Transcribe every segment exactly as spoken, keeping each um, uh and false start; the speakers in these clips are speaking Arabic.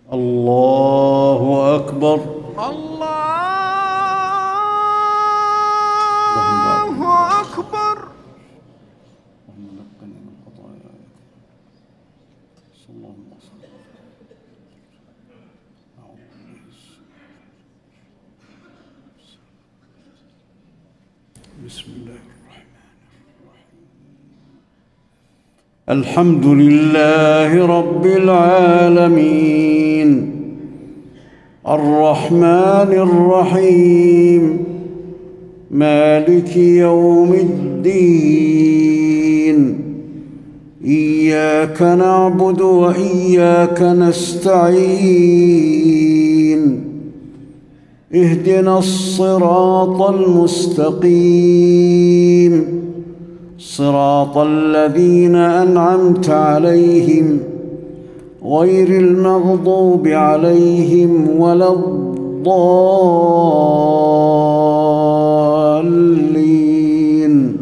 الله أكبر. الله أكبر. اللهم نقني من خطاياي. صلى الله عليه وسلم. بسم الله الرحمن الرحيم. الحمد لله رب العالمين الرحمن الرحيم مالك يوم الدين إياك نعبد وإياك نستعين اهدنا الصراط المستقيم صراط الذين أنعمت عليهم غير المغضوب عليهم ولا الضالين.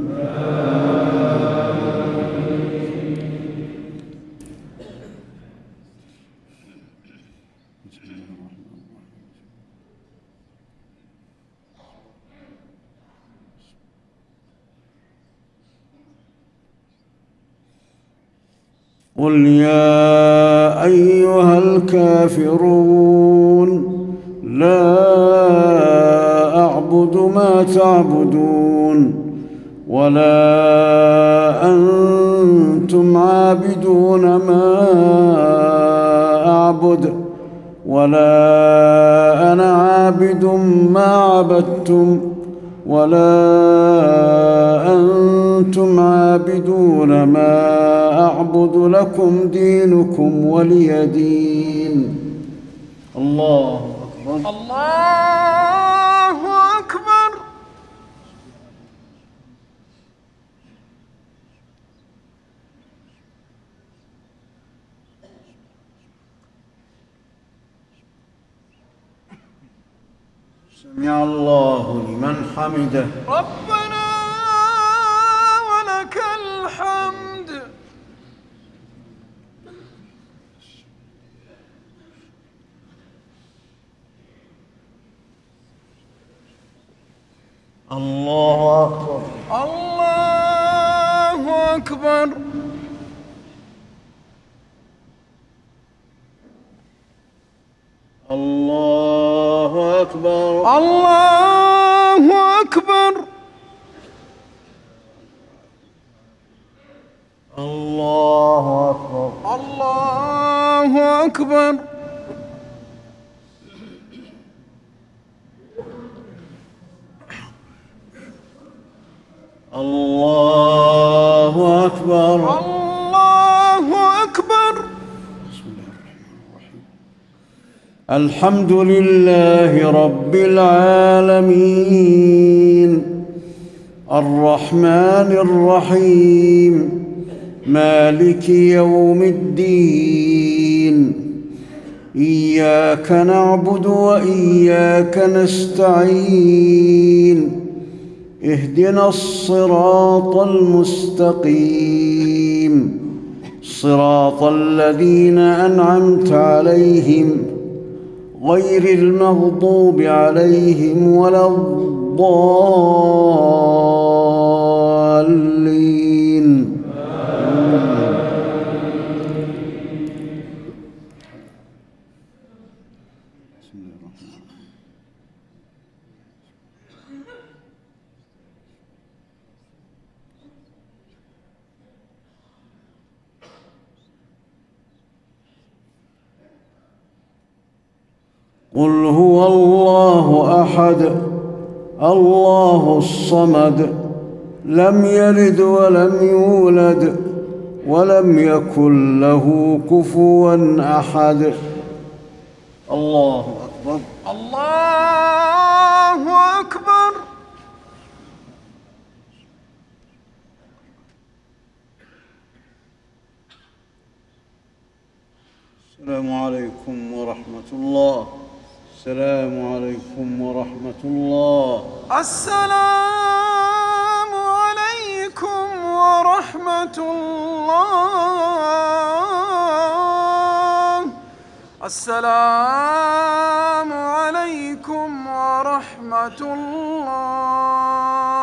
قل يا أيها الكافرون لا أعبد ما تعبدون ولا أنتم عابدون ما أعبد ولا أنا عابد ما عبدتم ولا أنتم عابدون ما أعبد لكم دينكم ولي دين. الله أكبر. الله أكبر. سمع الله لمن حمده. ربنا ولك الحمد. الله أكبر. الله أكبر. الله أكبر. الله أكبر. الله أكبر. الله أكبر. الله أكبر. الله أكبر. بسم الله الرحمن الرحيم. الحمد لله رب العالمين الرحمن الرحيم مالك يوم الدين إياك نعبد وإياك نستعين اهدنا الصراط المستقيم صراط الذين أنعمت عليهم غير المغضوب عليهم ولا الضالين. قل هو الله أحد الله الصمد لم يلد ولم يولد ولم يكن له كفوا أحد. الله أكبر. الله أكبر. السلام عليكم ورحمة الله. السلام عليكم ورحمة الله. السلام عليكم ورحمة الله. السلام عليكم ورحمة الله.